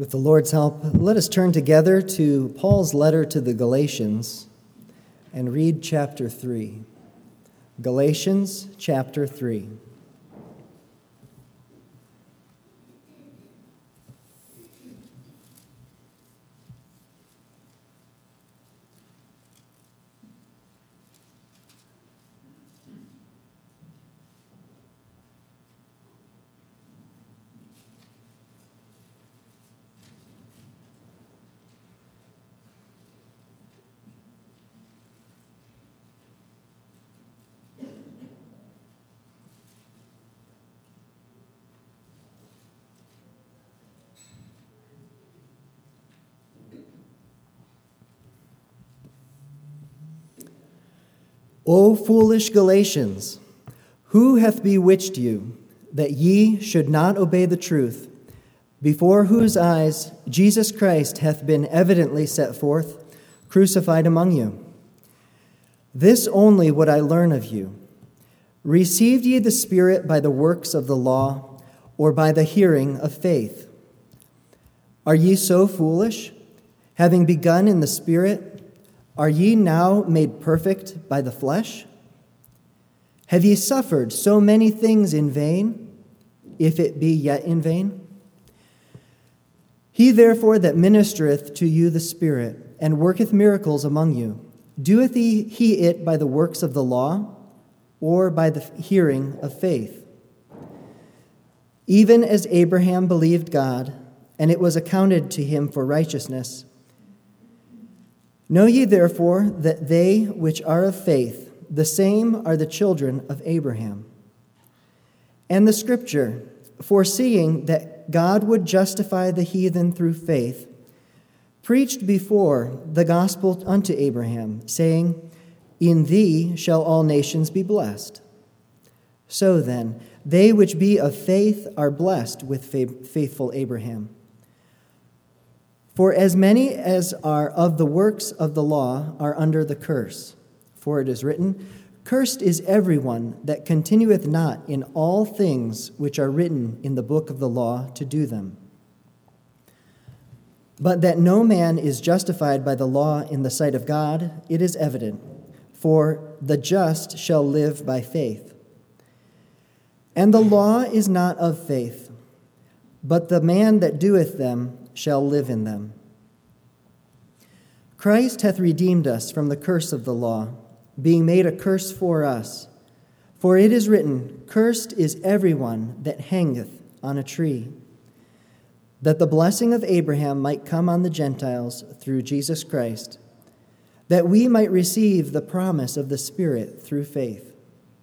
With the Lord's help, let us turn together to Paul's letter to the Galatians and read chapter 3. Galatians chapter 3. O foolish Galatians, who hath bewitched you, that ye should not obey the truth, before whose eyes Jesus Christ hath been evidently set forth, crucified among you? This only would I learn of you. Received ye the Spirit by the works of the law, or by the hearing of faith? Are ye so foolish? Having begun in the Spirit, are ye now made perfect by the flesh? Have ye suffered so many things in vain, if it be yet in vain? He therefore that ministereth to you the Spirit, and worketh miracles among you, doeth he it by the works of the law, or by the hearing of faith? Even as Abraham believed God, and it was accounted to him for righteousness. Know ye therefore that they which are of faith, the same are the children of Abraham. And the Scripture, foreseeing that God would justify the heathen through faith, preached before the gospel unto Abraham, saying, In thee shall all nations be blessed. So then, they which be of faith are blessed with faithful Abraham. For as many as are of the works of the law are under the curse. For it is written, Cursed is everyone that continueth not in all things which are written in the book of the law to do them. But that no man is justified by the law in the sight of God, it is evident, for the just shall live by faith. And the law is not of faith, but the man that doeth them shall live in them. Christ hath redeemed us from the curse of the law, being made a curse for us. For it is written, Cursed is everyone that hangeth on a tree, that the blessing of Abraham might come on the Gentiles through Jesus Christ, that we might receive the promise of the Spirit through faith.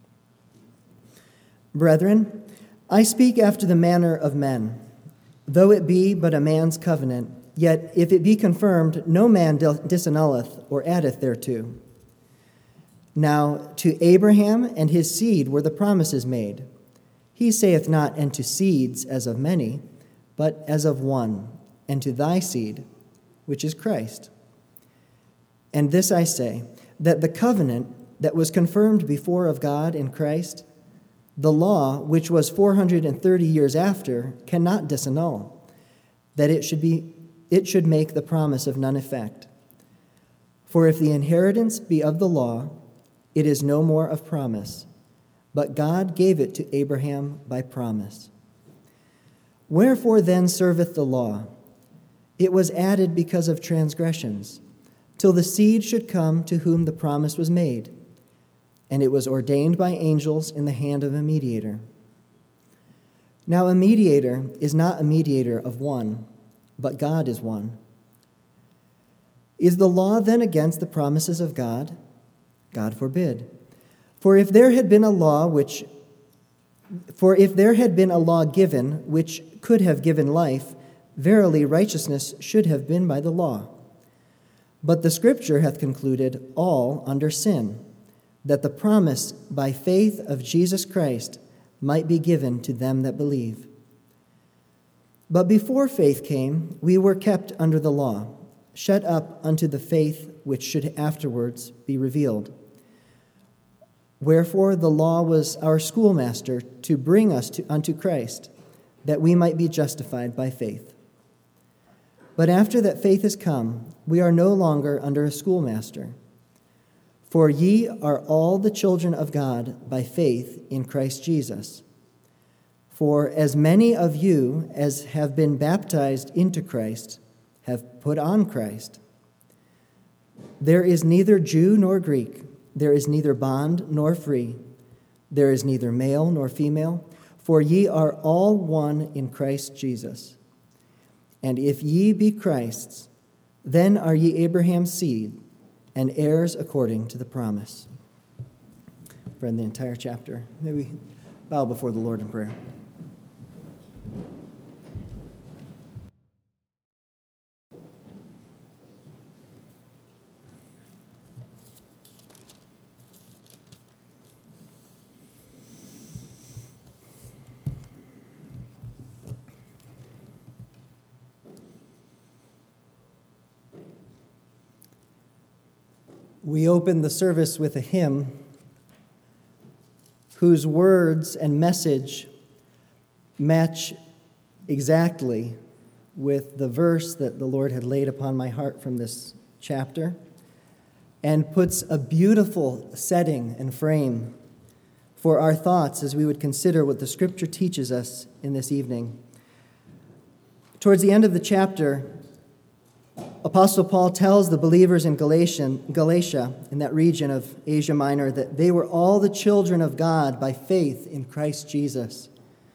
Brethren, I speak after the manner of men. Though it be but a man's covenant, yet if it be confirmed, no man disannulleth or addeth thereto. Now to Abraham and his seed were the promises made. He saith not, and to seeds as of many, but as of one, and to thy seed, which is Christ. And this I say, that the covenant that was confirmed before of God in Christ, the law, which was 430 years after, cannot disannul, that it should make the promise of none effect. For if the inheritance be of the law, it is no more of promise, but God gave it to Abraham by promise. Wherefore then serveth the law? It was added because of transgressions, till the seed should come to whom the promise was made. And it was ordained by angels in the hand of a mediator. Now a mediator is not a mediator of one, but God is one. Is the law then against the promises of God? God forbid. For if there had been a law given which could have given life, verily righteousness should have been by the law. But the Scripture hath concluded all under sin, that the promise by faith of Jesus Christ might be given to them that believe. But before faith came, we were kept under the law, shut up unto the faith which should afterwards be revealed. Wherefore the law was our schoolmaster to bring us unto Christ, that we might be justified by faith. But after that faith is come, we are no longer under a schoolmaster. For ye are all the children of God by faith in Christ Jesus. For as many of you as have been baptized into Christ have put on Christ. There is neither Jew nor Greek, there is neither bond nor free, there is neither male nor female, for ye are all one in Christ Jesus. And if ye be Christ's, then are ye Abraham's seed, and heirs according to the promise. Read the entire chapter. May we bow before the Lord in prayer. We open the service with a hymn whose words and message match exactly with the verse that the Lord had laid upon my heart from this chapter, and puts a beautiful setting and frame for our thoughts as we would consider what the Scripture teaches us in this evening. Towards the end of the chapter, Apostle Paul tells the believers in Galatia, in that region of Asia Minor, that they were all the children of God by faith in Christ Jesus.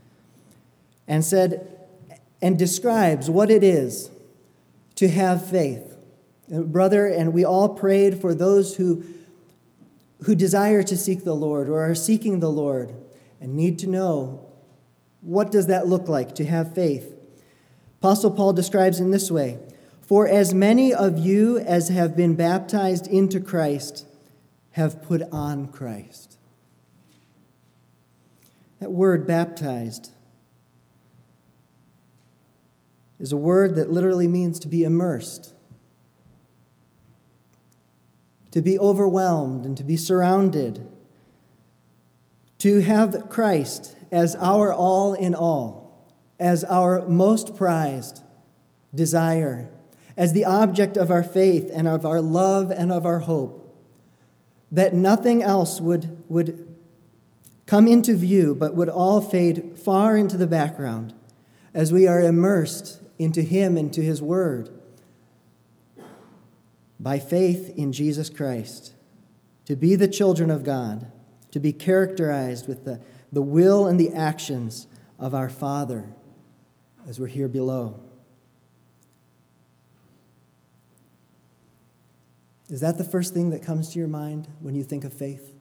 And describes what it is to have faith. Brother, and we all prayed for those who desire to seek the Lord or are seeking the Lord and need to know, what does that look like to have faith? Apostle Paul describes in this way: for as many of you as have been baptized into Christ have put on Christ. That word, baptized, is a word that literally means to be immersed, to be overwhelmed and to be surrounded, to have Christ as our all in all, as our most prized desire, as the object of our faith and of our love and of our hope, that nothing else would come into view, but would all fade far into the background as we are immersed into Him and to His Word by faith in Jesus Christ, to be the children of God, to be characterized with the will and the actions of our Father as we're here below. Is that the first thing that comes to your mind when you think of faith?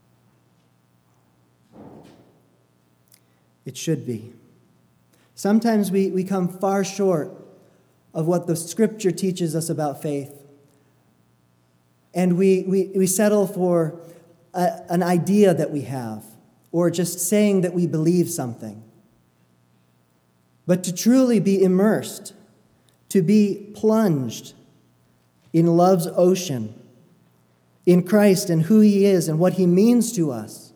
It should be. Sometimes we come far short of what the Scripture teaches us about faith. And we settle for an idea that we have, or just saying that we believe something. But to truly be immersed, to be plunged in love's ocean, in Christ and who He is and what He means to us,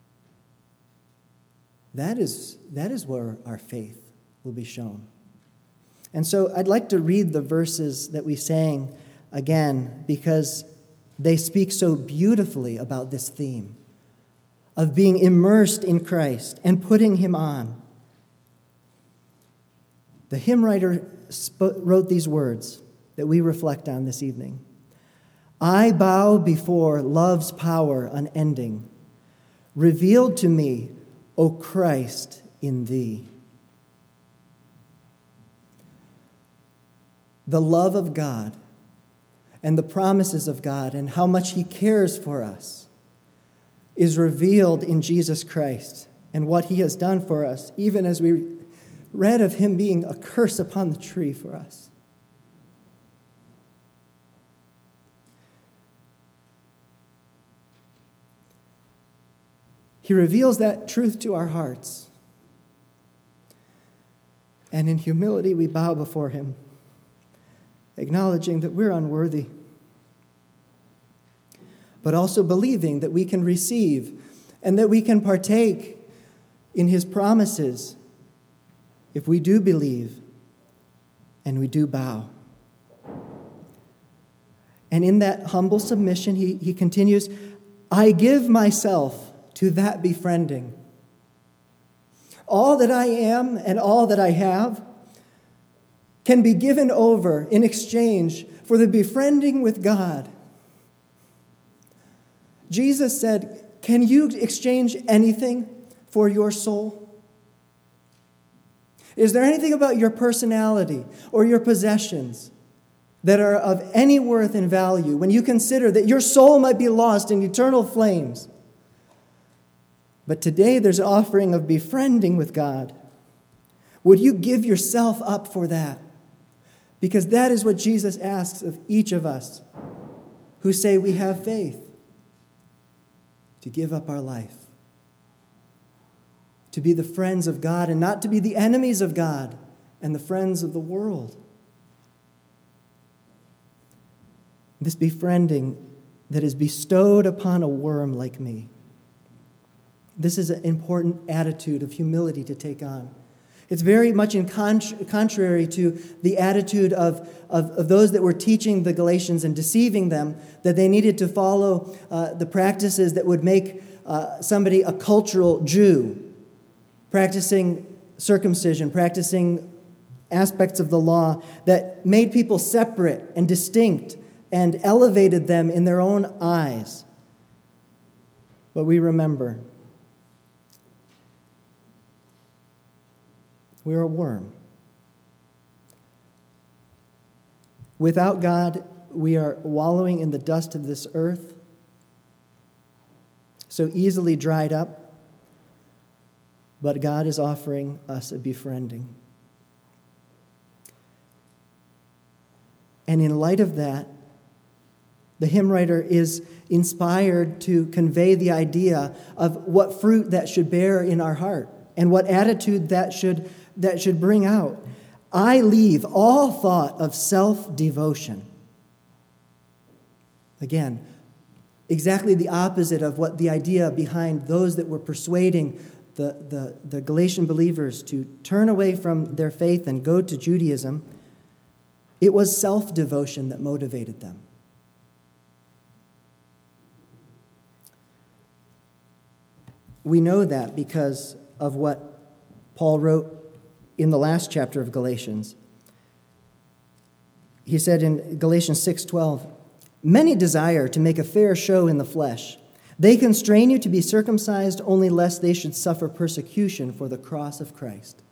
that is where our faith will be shown. And so I'd like to read the verses that we sang again, because they speak so beautifully about this theme of being immersed in Christ and putting Him on. The hymn writer wrote these words that we reflect on this evening. I bow before love's power unending, revealed to me, O Christ, in Thee. The love of God and the promises of God and how much He cares for us is revealed in Jesus Christ and what He has done for us, even as we read of Him being a curse upon the tree for us. He reveals that truth to our hearts. And in humility, we bow before Him, acknowledging that we're unworthy, but also believing that we can receive and that we can partake in His promises if we do believe and we do bow. And in that humble submission, he continues, I give myself to that befriending. All that I am and all that I have can be given over in exchange for the befriending with God. Jesus said, can you exchange anything for your soul? Is there anything about your personality or your possessions that are of any worth and value when you consider that your soul might be lost in eternal flames? But today there's an offering of befriending with God. Would you give yourself up for that? Because that is what Jesus asks of each of us who say we have faith, to give up our life, to be the friends of God and not to be the enemies of God and the friends of the world. This befriending that is bestowed upon a worm like me. This is an important attitude of humility to take on. It's very much in contrary to the attitude of those that were teaching the Galatians and deceiving them, that they needed to follow the practices that would make somebody a cultural Jew, practicing circumcision, practicing aspects of the law that made people separate and distinct and elevated them in their own eyes. But we remember, we're a worm. Without God, we are wallowing in the dust of this earth, so easily dried up, but God is offering us a befriending. And in light of that, the hymn writer is inspired to convey the idea of what fruit that should bear in our heart and what attitude that should bring out. I leave all thought of self-devotion. Again, exactly the opposite of what the idea behind those that were persuading the Galatian believers to turn away from their faith and go to Judaism. It was self-devotion that motivated them. We know that because of what Paul wrote in the last chapter of Galatians. He said in Galatians 6:12, many desire to make a fair show in the flesh. They constrain you to be circumcised only lest they should suffer persecution for the cross of Christ.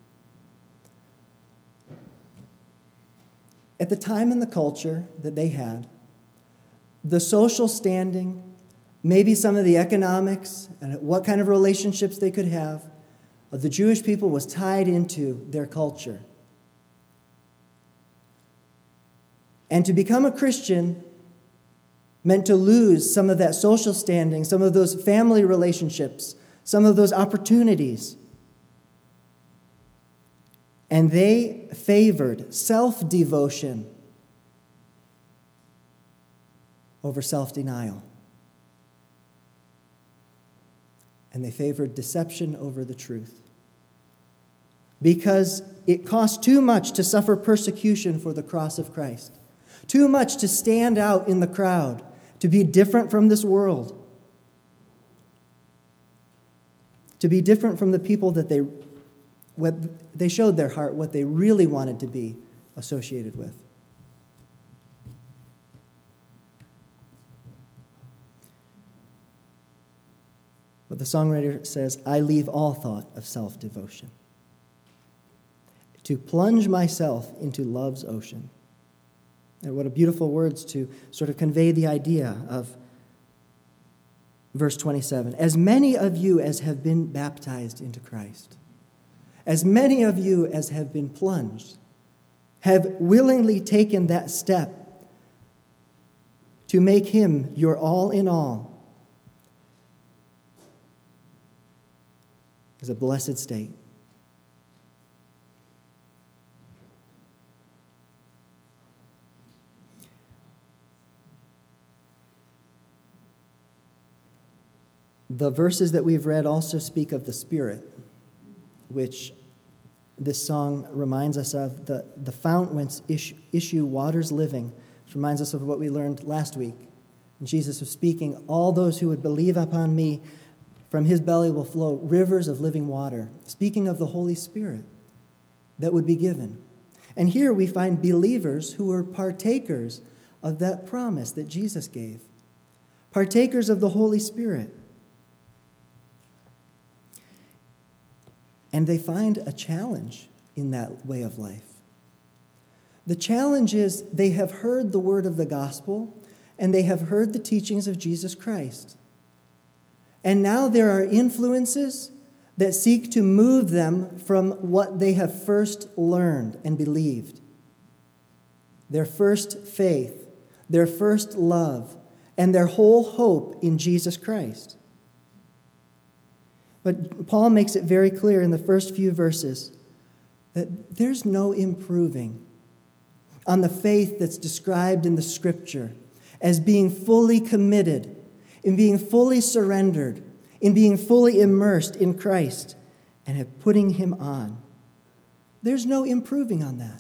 At the time and the culture that they had, the social standing, maybe some of the economics and what kind of relationships they could have, the Jewish people was tied into their culture. And to become a Christian meant to lose some of that social standing, some of those family relationships, some of those opportunities. And they favored self-devotion over self-denial. And they favored deception over the truth. Because it cost too much to suffer persecution for the cross of Christ. Too much to stand out in the crowd, to be different from this world. To be different from the people that they showed their heart, what they really wanted to be associated with. But the songwriter says, I leave all thought of self-devotion to plunge myself into love's ocean. And what a beautiful words to sort of convey the idea of verse 27. As many of you as have been baptized into Christ, as many of you as have been plunged, have willingly taken that step to make him your all in all, is a blessed state. The verses that we've read also speak of the Spirit, which this song reminds us of the fount whence issue waters living. Which reminds us of what we learned last week. Jesus was speaking, all those who would believe upon me, from his belly will flow rivers of living water. Speaking of the Holy Spirit that would be given. And here we find believers who were partakers of that promise that Jesus gave. Partakers of the Holy Spirit. And they find a challenge in that way of life. The challenge is they have heard the word of the gospel and they have heard the teachings of Jesus Christ. And now there are influences that seek to move them from what they have first learned and believed. Their first faith, their first love, and their whole hope in Jesus Christ. But Paul makes it very clear in the first few verses that there's no improving on the faith that's described in the Scripture as being fully committed, in being fully surrendered, in being fully immersed in Christ, and of putting him on. There's no improving on that.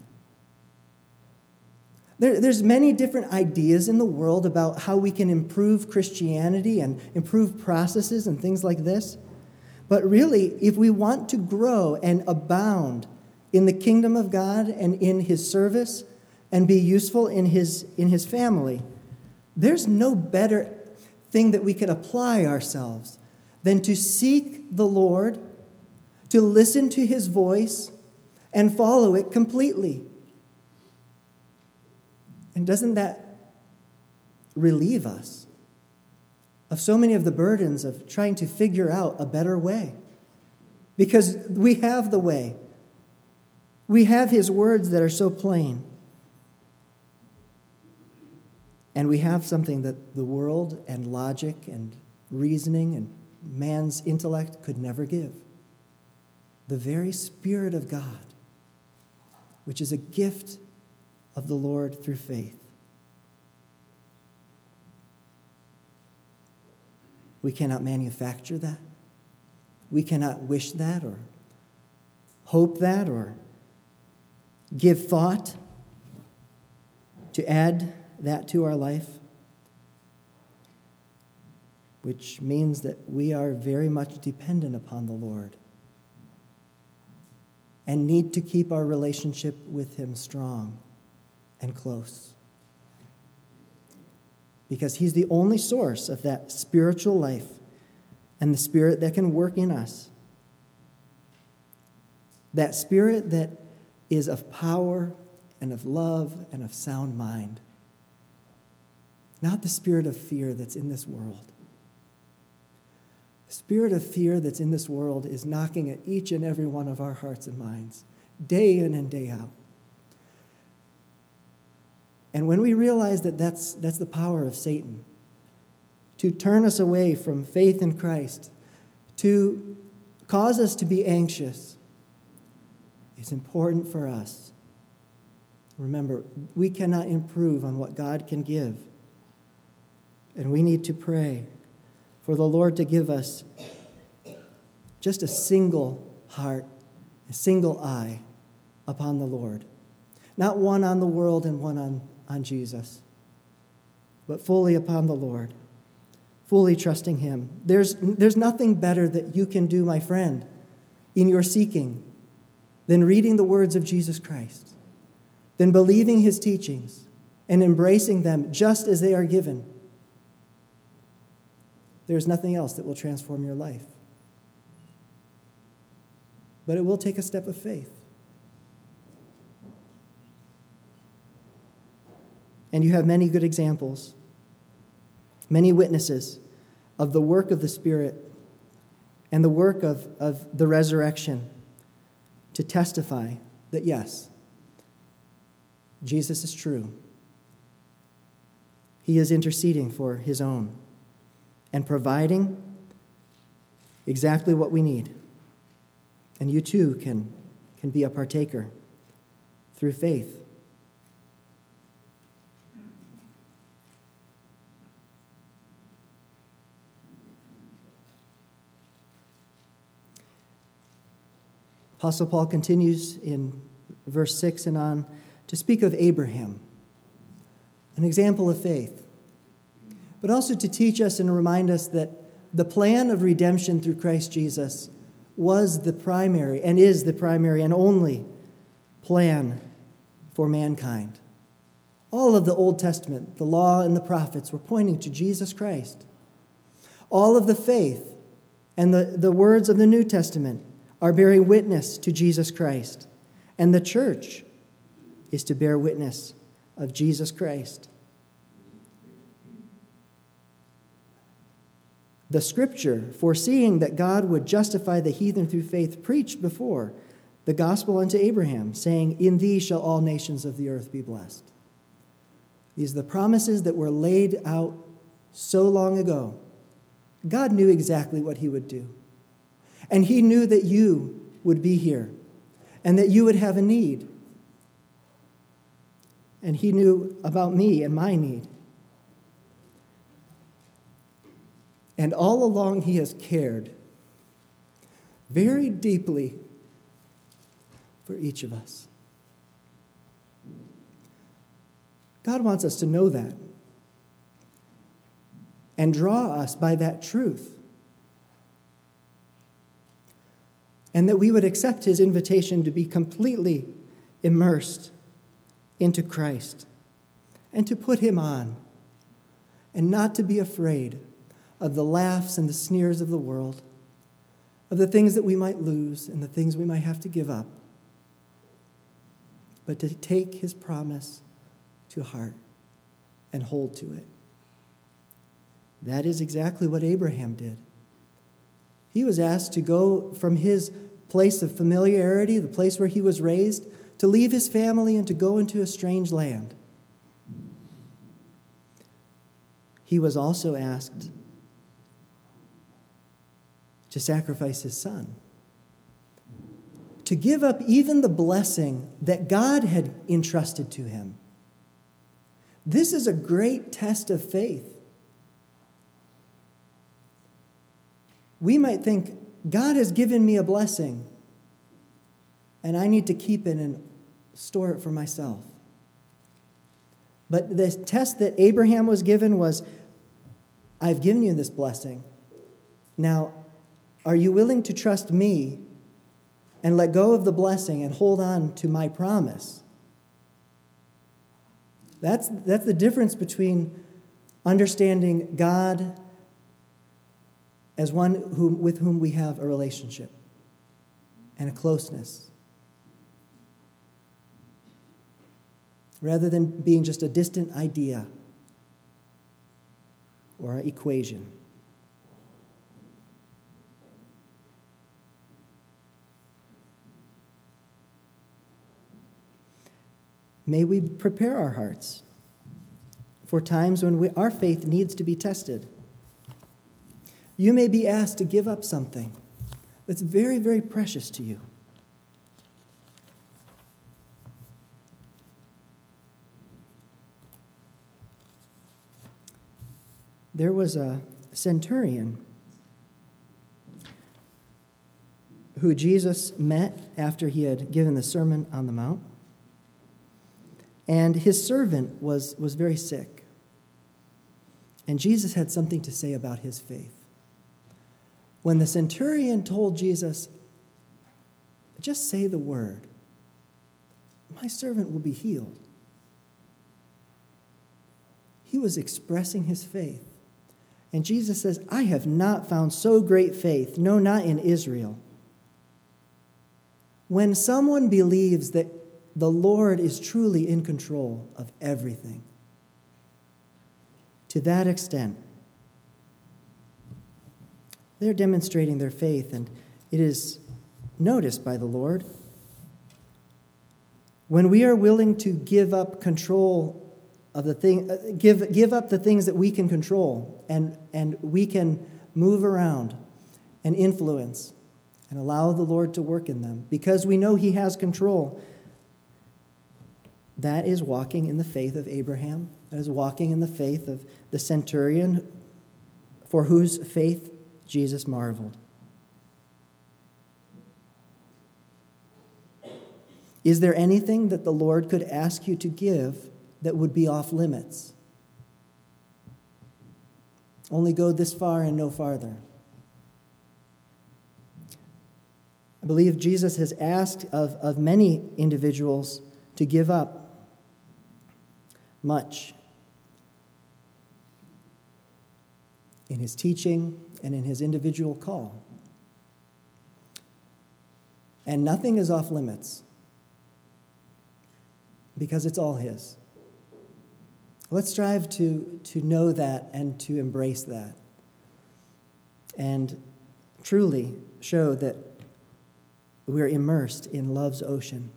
There's many different ideas in the world about how we can improve Christianity and improve processes and things like this. But really, if we want to grow and abound in the kingdom of God and in his service and be useful in his family, there's no better thing that we could apply ourselves than to seek the Lord, to listen to his voice, and follow it completely. And doesn't that relieve us of so many of the burdens of trying to figure out a better way? Because we have the way. We have his words that are so plain. And we have something that the world and logic and reasoning and man's intellect could never give. The very Spirit of God, which is a gift of the Lord through faith. We cannot manufacture that. We cannot wish that or hope that or give thought to add that to our life, which means that we are very much dependent upon the Lord and need to keep our relationship with him strong and close. Because he's the only source of that spiritual life and the Spirit that can work in us. That Spirit that is of power and of love and of sound mind. Not the spirit of fear that's in this world. The spirit of fear that's in this world is knocking at each and every one of our hearts and minds, day in and day out. And when we realize that that's the power of Satan, to turn us away from faith in Christ, to cause us to be anxious, it's important for us. Remember, we cannot improve on what God can give. And we need to pray for the Lord to give us just a single heart, a single eye upon the Lord. Not one on the world and one on Jesus, but fully upon the Lord, fully trusting him. There's nothing better that you can do, my friend, in your seeking than reading the words of Jesus Christ, than believing his teachings and embracing them just as they are given. There's nothing else that will transform your life. But it will take a step of faith. And you have many good examples, many witnesses of the work of the Spirit and the work of the resurrection to testify that, yes, Jesus is true. He is interceding for his own and providing exactly what we need. And you too can be a partaker through faith. Apostle Paul continues in verse 6 and on to speak of Abraham, an example of faith, but also to teach us and remind us that the plan of redemption through Christ Jesus was the primary and is the primary and only plan for mankind. All of the Old Testament, the law and the prophets, were pointing to Jesus Christ. All of the faith and the words of the New Testament are bearing witness to Jesus Christ. And the church is to bear witness of Jesus Christ. The Scripture, foreseeing that God would justify the heathen through faith, preached before the gospel unto Abraham, saying, "In thee shall all nations of the earth be blessed." These are the promises that were laid out so long ago. God knew exactly what he would do. And he knew that you would be here and that you would have a need. And he knew about me and my need. And all along he has cared very deeply for each of us. God wants us to know that and draw us by that truth. And that we would accept his invitation to be completely immersed into Christ and to put him on and not to be afraid of the laughs and the sneers of the world, of the things that we might lose and the things we might have to give up, but to take his promise to heart and hold to it. That is exactly what Abraham did. He was asked to go from his place of familiarity, the place where he was raised, to leave his family and to go into a strange land. He was also asked to sacrifice his son, to give up even the blessing that God had entrusted to him. This is a great test of faith. We might think, God has given me a blessing, and I need to keep it and store it for myself. But the test that Abraham was given was, I've given you this blessing. Now, are you willing to trust me and let go of the blessing and hold on to my promise? That's the difference between understanding God as one with whom we have a relationship and a closeness, rather than being just a distant idea or an equation. May we prepare our hearts for times when our faith needs to be tested. You may be asked to give up something that's very, very precious to you. There was a centurion who Jesus met after he had given the Sermon on the Mount. And his servant was very sick. And Jesus had something to say about his faith. When the centurion told Jesus, just say the word, my servant will be healed, he was expressing his faith. And Jesus says, I have not found so great faith, no, not in Israel. When someone believes that the Lord is truly in control of everything, to that extent, they're demonstrating their faith, and it is noticed by the Lord. When we are willing to give up control of the thing, give up the things that we can control, and we can move around and influence and allow the Lord to work in them, because we know he has control, that is walking in the faith of Abraham. That is walking in the faith of the centurion, for whose faith Jesus marveled. Is there anything that the Lord could ask you to give that would be off limits? Only go this far and no farther. I believe Jesus has asked of many individuals to give up much in his teaching and in his individual call. And nothing is off limits because it's all his. Let's strive to know that and to embrace that and truly show that we're immersed in love's ocean.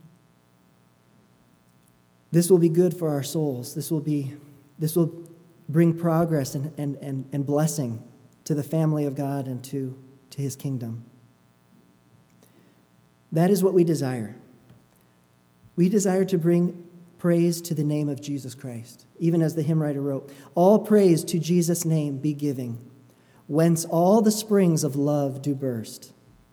This will be good for our souls. This will bring progress and blessing to the family of God and to his kingdom. That is what we desire. We desire to bring praise to the name of Jesus Christ, even as the hymn writer wrote, all praise to Jesus' name be giving, whence all the springs of love do burst.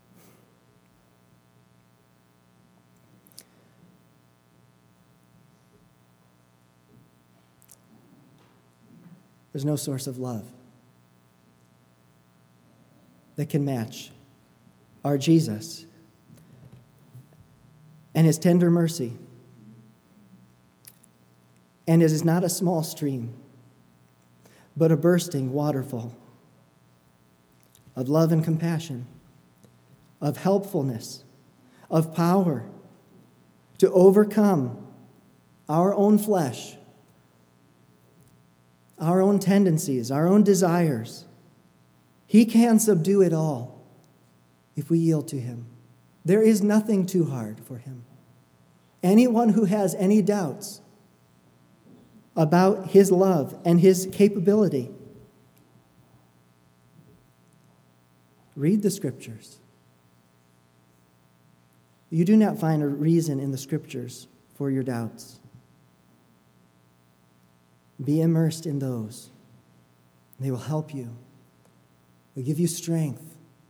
There's no source of love that can match our Jesus and his tender mercy. And it is not a small stream, but a bursting waterfall of love and compassion, of helpfulness, of power to overcome our own flesh, our own tendencies, our own desires. He can subdue it all if we yield to him. There is nothing too hard for him. Anyone who has any doubts about his love and his capability, read the Scriptures. You do not find a reason in the Scriptures for your doubts. Be immersed in those. They will help you. They'll give you strength.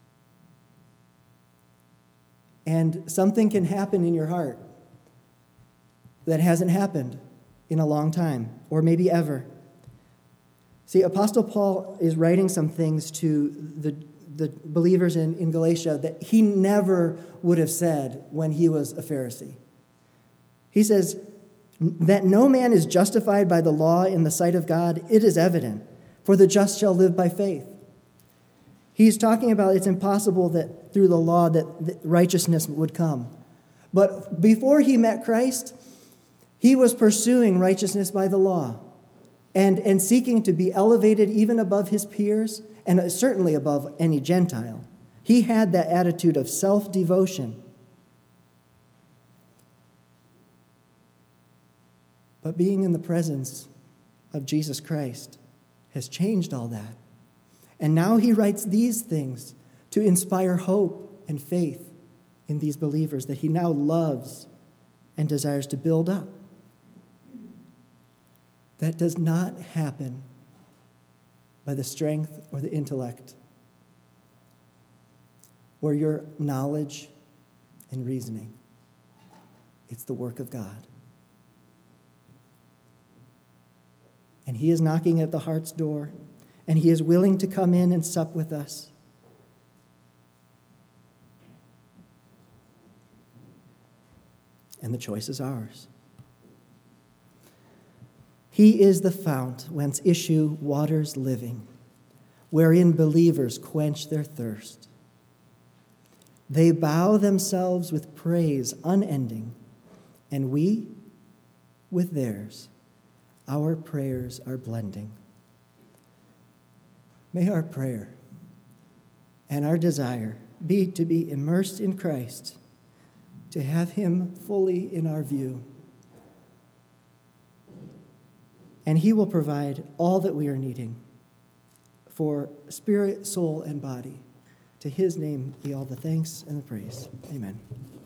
And something can happen in your heart that hasn't happened in a long time, or maybe ever. See, Apostle Paul is writing some things to the believers in Galatia that he never would have said when he was a Pharisee. He says that no man is justified by the law in the sight of God, it is evident, for the just shall live by faith. He's talking about it's impossible that through the law that righteousness would come. But before he met Christ, he was pursuing righteousness by the law and seeking to be elevated even above his peers and certainly above any Gentile. He had that attitude of self-devotion. But being in the presence of Jesus Christ has changed all that. And now he writes these things to inspire hope and faith in these believers that he now loves and desires to build up. That does not happen by the strength or the intellect or your knowledge and reasoning. It's the work of God. And he is knocking at the heart's door, and he is willing to come in and sup with us. And the choice is ours. He is the fount whence issue waters living, wherein believers quench their thirst. They bow themselves with praise unending, and we, with theirs, our prayers are blending. May our prayer and our desire be to be immersed in Christ, to have him fully in our view. And he will provide all that we are needing for spirit, soul, and body. To his name be all the thanks and the praise. Amen.